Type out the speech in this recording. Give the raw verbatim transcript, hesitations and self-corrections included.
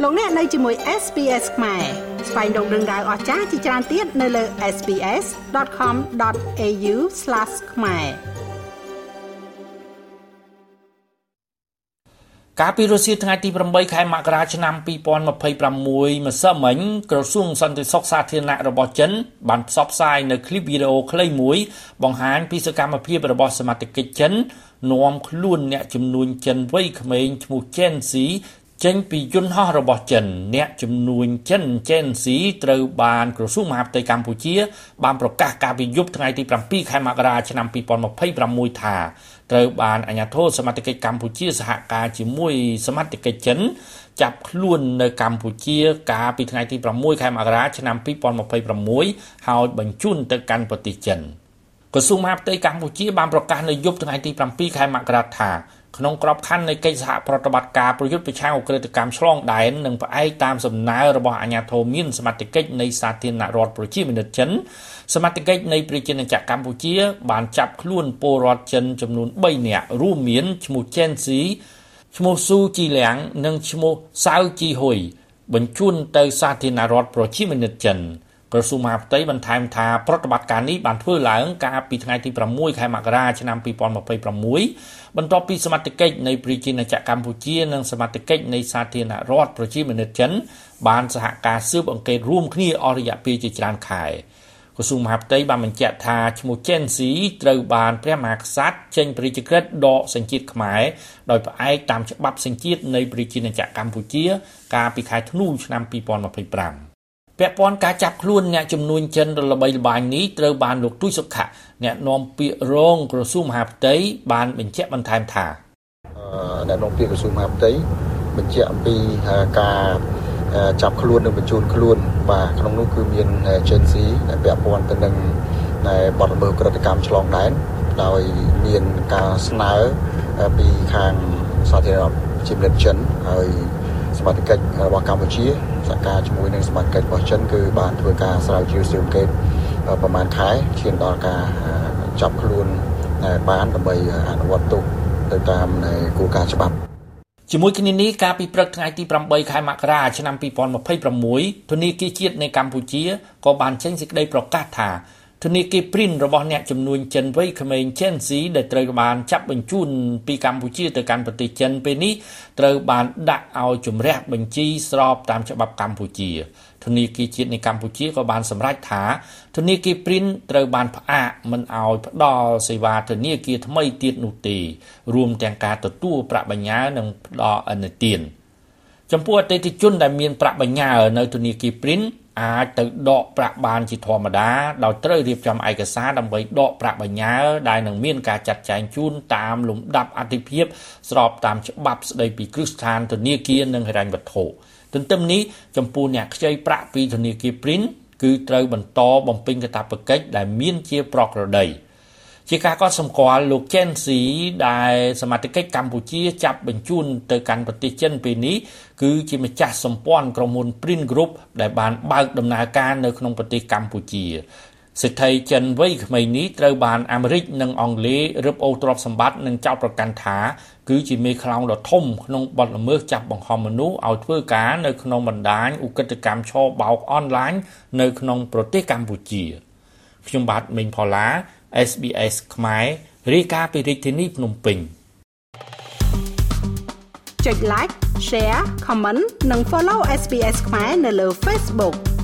លោកអ្នកនៅជាមួយ เอส บี เอส ខ្មែរស្វែងរកដឹងដៅអស្ចារ្យជាច្រើនទៀតនៅលើ เอส บี เอส ដត com ដត เอ ยู ស្លាស ខ្មែរកាលពីរសៀលថ្ងៃទីប្រាំបីខែមករាឆ្នាំពីរពាន់ម្ភៃប្រាំមួយ ម្សិលមិញក្រសួងសន្តិសុខសាធារណៈរបស់ចិនបានផ្សព្វផ្សាយនៅคลิปវីដេអូខ្លីមួយបង្ហាញពីសកម្មភាពរបស់សមាជិកចិននាំខ្លួនអ្នកជំនួញចិនវ័យក្មេងឈ្មោះជេនស៊ីចេញពីយន្តហោះរបស់ចិនអ្នកជំនួញចិនជេនស៊ីត្រូវបានក្រសួងមហាផ្ទៃកម្ពុជាបានប្រកាសកាលពីយប់ថ្ងៃទីប្រាំពីរខែមករាឆ្នាំពីរពាន់ម្ភៃប្រាំមួយថាត្រូវបានអាជ្ញាធរសមាជិកកម្ពុជាសហការជាមួយសមាជិកចិនចាប់ខ្លួននៅកម្ពុជាកាលពីថ្ងៃទីប្រាំមួយខែមករាឆ្នាំពីរពាន់ម្ភៃប្រាំមួយហើយបញ្ជូនទៅកាន់ប្រទេសចិនក្រសួងមហាផ្ទៃកម្ពុជាបានប្រកាសនៅយប់ថ្ងៃទីប្រាំពីរខែមករាថាក្នុងក្របខ័ណ្ឌនៃកិច្ចសហប្រតិបត្តិការប្រយុទ្ធប្រឆាំងឧក្រិដ្ឋកម្មឆ្លងដែននិងផ្អែកតាមសំណើរបស់អាជ្ញាធរមានសមត្ថកិច្ចនៃសាធារណរដ្ឋប្រជាមានិតចិនសមត្ថកិច្ចនៃប្រជាណាចក្រកម្ពុជាបានចាប់ខ្លួនពលរដ្ឋចិនចំនួនបីនាក់រួមមានឈ្មោះជេនស៊ីឈ្មោះស៊ូជីលៀងនិងឈ្មោះសៅជីហ៊ុយបញ្ជូនទៅសាធារណរដ្ឋប្រជាមានិតចិនក្រសួងមហាផ្ទៃបន្ថែមថាប្រតិបត្តិការនេះបានធ្វើឡើងកាលពីថ្ងៃទីប្រាំមួយខែមករាឆ្នាំពីរពាន់ម្ភៃប្រាំមួយបន្ទាប់ពីសមត្ថកិច្ចនៃប្រជាណាចក្រកម្ពុជានិងសមត្ថកិច្ចនៃសាធារណរដ្ឋប្រជាមានិតចិនបានសហការស៊ើបអង្កេតរួមគ្នាអស់រយៈពេលជាច្រើនខែក្រសួងមហាផ្ទៃបានបញ្ជាក់ថាឈ្មោះជេនស៊ីត្រូវបានព្រះមហាក្សត្រចេញព្រះរាជក្រឹត្យដកសញ្ជាតិខ្មែរដោយផ្អែកតាមច្បាប់សញ្ជាតិនៃប្រជាណាចក្រកម្ពុជាកាលពីខែធ្នូឆ្នាំពីរពាន់ម្ភៃប្រាំពាក់ព័ន្ធការចាប់ខ្លួនអ្នកជំនួញចិនល្បីល្បាញនេះត្រូវបានលោកទូចសុខៈអ្នកនាំពាក្យរងក្រសួងមហាផ្ទៃបានបញ្ជាក់បន្ថែមថាអ្នកនាំពាក្យក្រសួងមហាផ្ទៃបញ្ជាក់អំពីការចាប់ខ្លួននិងបញ្ជូនខ្លួនបាទក្នុងនោះគឺមានជេនស៊ីដែលពាក់ព័ន្ធទៅនឹងបទល្មើសក្រតកម្មឆ្លងដែនដោយមានការស្នើពីខាងសាធារណរដ្ឋជាមិត្តចិនហើយសមាជិករបស់កម្ពុជាសហការជាមួយនឹងសមាជិករបស់ចិនគឺបានធ្វើការស្រាវជ្រាវស៊ើបអង្កេតប្រមាណខែឈានដល់ការចាប់ខ្លួនបានដើម្បីអនុវត្តទុកទៅតាមគោលការណ៍ច្បាប់ជាមួយគ្នានេះកាលពីព្រឹកថ្ងៃទីប្រាំបីខែមករាឆ្នាំពីរពាន់ម្ភៃប្រាំមួយធនាគារជាតិនៃកម្ពុជាក៏បានចេញសេចក្តីប្រកាសថាធនាគារព្រីនរបស់អ្នកជំនួញចិនវ័យក្មេងជេនស៊ីដែលត្រូវបានចាប់បញ្ជូនពីកម្ពុជាទៅកាន់ប្រទេសចិនពេលនេះត្រូវបានដាក់ឲ្យជំរះបញ្ជីស្របតាមច្បាប់កម្ពុជាធនាគារជាតិនៃកម្ពុជាក៏បានសម្រេចថាធនាគារព្រីនត្រូវបានផ្អាកមិនឲ្យផ្ដល់សេវាធនាគារថ្មីទៀតនោះទេរួមទាំងការទទួលប្រាក់បញ្ញើនិងផ្ដល់ឥណទានចំពោះអតិថិជនដែលមានប្រាក់បញ្ញើនៅធនាគារព្រីនអាចទៅដកប្រាក់បានជាធម្មតាដោយត្រូវរៀបចំឯកសារដើម្បីដកប្រាក់បញ្ញើដែលនឹងមានការចាត់ចែងជូនតាមលំដាប់អាទិភាពស្របតាមច្បាប់ស្តីពីគ្រឹះស្ថានធនាគារនិងហិរញ្ញវត្ថុទន្ទឹមនេះចំពោះអ្នកខ្ចីប្រាក់ពីធនាគារព្រីនគឺត្រូវបន្តបំពេញកាតព្វកិច្ចដែលមានជាប្រក្រតីជាការកត់សម្គាល់លោកជេនស៊ីដែលសមាជិកកម្ពុជាចាប់បញ្ជូនទៅកាន់ប្រទេសចិនពេលនេះគឺជាម្ចាស់សម្ព័ន្ធក្រុមហ៊ុន Prin Group ដែលបានបើកដំណើរការនៅក្នុងប្រទេសកម្ពុជាសេដ្ឋីចិនវ័យក្មេងនេះត្រូវបានអាមេរិកនិងអង់គ្លេសរឹបអូសទ្រព្យសម្បត្តិនិងចោទប្រកាន់ថាគឺជាមេខ្លោងដ៏ធំក្នុងបទល្មើសចាប់បង្ខំមនុស្សឲ្យធ្វើការនៅក្នុងបណ្ដាញឧក្រិដ្ឋកម្មឆបោកអនឡាញនៅក្នុងប្រទេសកម្ពុជាខ្ញុំបាទមេងផល្លា เอส บี เอส ខ្មែររាយការណ៍ពីរាជធានីភ្នំពេញចុច like share comment និង follow เอส บี เอส ខ្មែរនៅលើ Facebook